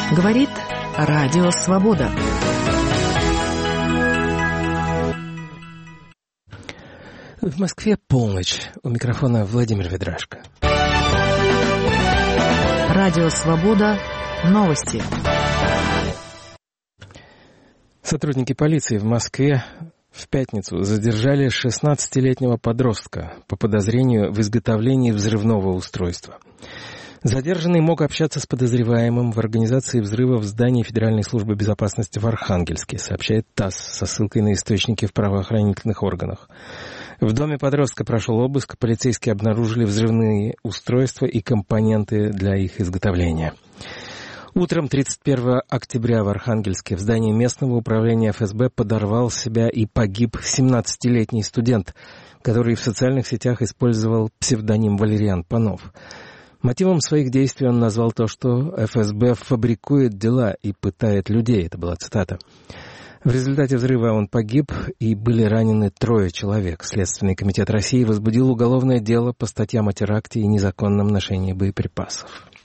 Говорит Радио Свобода. В Москве полночь. У микрофона Владимир Ведрашко. Радио Свобода. Новости. Сотрудники полиции в Москве в пятницу задержали 16-летнего подростка по подозрению в изготовлении взрывного устройства. Задержанный мог общаться с подозреваемым в организации взрыва в здании Федеральной службы безопасности в Архангельске, сообщает ТАСС со ссылкой на источники в правоохранительных органах. В доме подростка прошел обыск, полицейские обнаружили взрывные устройства и компоненты для их изготовления. Утром 31 октября в Архангельске в здании местного управления ФСБ подорвал себя и погиб 17-летний студент, который в социальных сетях использовал псевдоним Валериан Панов. Мотивом своих действий он назвал то, что ФСБ фабрикует дела и пытает людей. Это была цитата. В результате взрыва он погиб, и были ранены 3 человек. Следственный комитет России возбудил уголовное дело по статьям о теракте и незаконном ношении боеприпасов.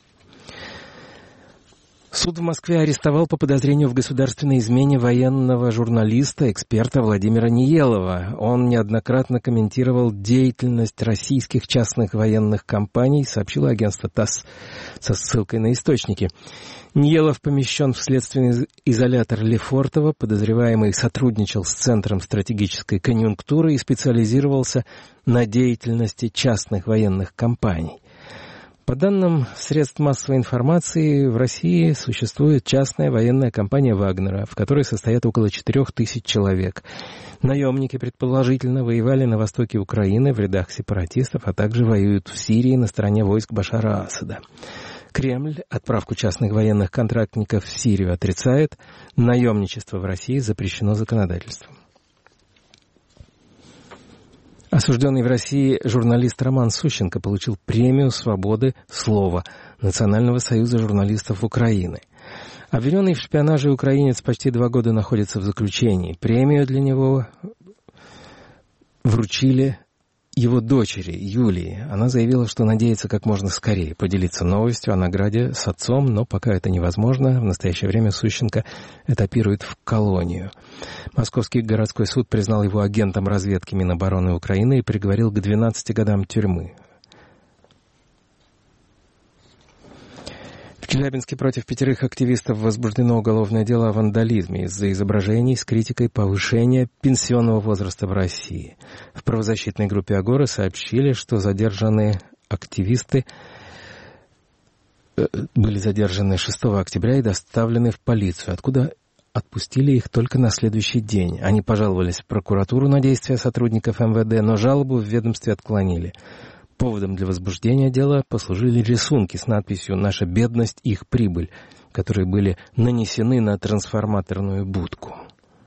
Суд в Москве арестовал по подозрению в государственной измене военного журналиста, эксперта Владимира Ниелова. Он неоднократно комментировал деятельность российских частных военных компаний, сообщило агентство ТАСС со ссылкой на источники. Ниелов помещен в следственный изолятор Лефортово. Подозреваемый сотрудничал с Центром стратегической конъюнктуры и специализировался на деятельности частных военных компаний. По данным средств массовой информации, в России существует частная военная компания «Вагнера», в которой состоят около 4000 человек. Наемники, предположительно, воевали на востоке Украины в рядах сепаратистов, а также воюют в Сирии на стороне войск Башара Асада. Кремль отправку частных военных контрактников в Сирию отрицает. Наемничество в России запрещено законодательством. Осужденный в России журналист Роман Сущенко получил премию свободы слова Национального союза журналистов Украины. Обвиненный в шпионаже украинец почти 2 года находится в заключении. Премию для него вручили его дочери Юлии. Она заявила, что надеется как можно скорее поделиться новостью о награде с отцом, но пока это невозможно. В настоящее время Сущенко этапирует в колонию. Московский городской суд признал его агентом разведки Минобороны Украины и приговорил к 12 годам тюрьмы. В Челябинске против 5 активистов возбуждено уголовное дело о вандализме из-за изображений с критикой повышения пенсионного возраста в России. В правозащитной группе «Агора» сообщили, что задержанные активисты были задержаны 6 октября и доставлены в полицию, откуда отпустили их только на следующий день. Они пожаловались в прокуратуру на действия сотрудников МВД, но жалобу в ведомстве отклонили. Поводом для возбуждения дела послужили рисунки с надписью «Наша бедность, их прибыль», которые были нанесены на трансформаторную будку.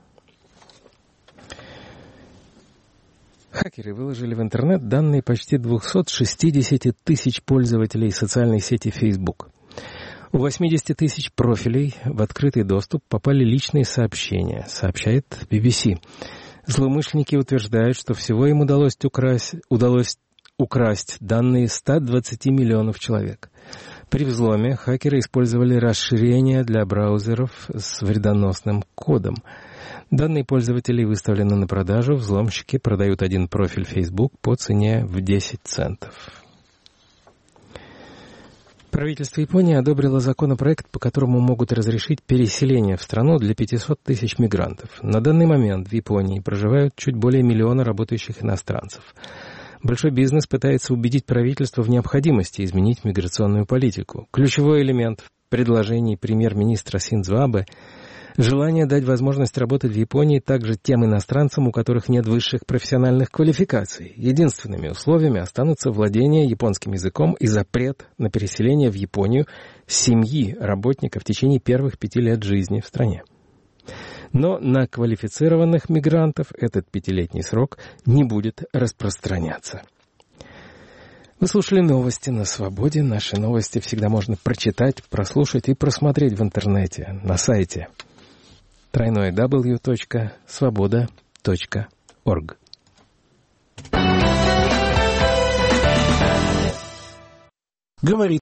Хакеры выложили в интернет данные почти 260 тысяч пользователей социальной сети Facebook. У 80 тысяч профилей в открытый доступ попали личные сообщения, сообщает BBC. Злоумышленники утверждают, что всего им удалось украсть данные 120 миллионов человек. При взломе хакеры использовали расширение для браузеров с вредоносным кодом. Данные пользователей выставлены на продажу. Взломщики продают один профиль Facebook по цене в 10 центов. Правительство Японии одобрило законопроект, по которому могут разрешить переселение в страну для 500 тысяч мигрантов. На данный момент в Японии проживают чуть более 1 миллиона работающих иностранцев. Большой бизнес пытается убедить правительство в необходимости изменить миграционную политику. Ключевой элемент в предложении премьер-министра Синдзо Абе – желание дать возможность работать в Японии также тем иностранцам, у которых нет высших профессиональных квалификаций. Единственными условиями останутся владение японским языком и запрет на переселение в Японию семьи работника в течение первых 5 лет жизни в стране. Но на квалифицированных мигрантов этот 5-летний срок не будет распространяться. Вы слушали новости на Свободе. Наши новости всегда можно прочитать, прослушать и просмотреть в интернете на сайте www.svoboda.org. Говорит